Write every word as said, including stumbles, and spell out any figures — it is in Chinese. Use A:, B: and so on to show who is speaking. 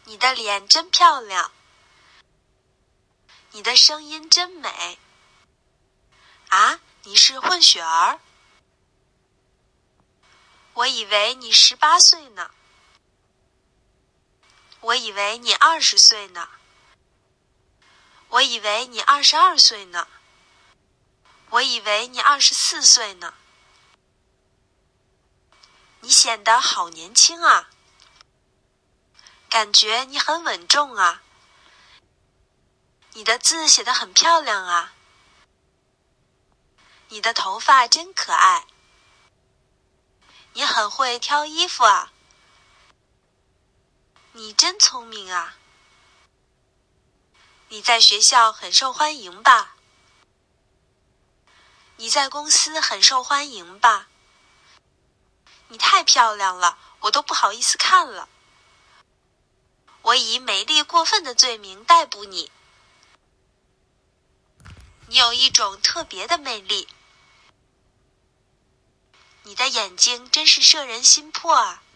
A: 你的脸真漂亮，你的声音真美。啊，你是混血儿？我以为你十八岁呢。我以为你二十岁呢。我以为你二十二岁呢。我以为你二十四岁呢。你显得好年轻啊，感觉你很稳重啊。你的字写得很漂亮啊。你的头发真可爱。你很会挑衣服啊。你真聪明啊。你在学校很受欢迎吧？你在公司很受欢迎吧？你太漂亮了，我都不好意思看了。我以美丽过分的罪名逮捕你。你有一种特别的魅力。你的眼睛真是摄人心魄啊。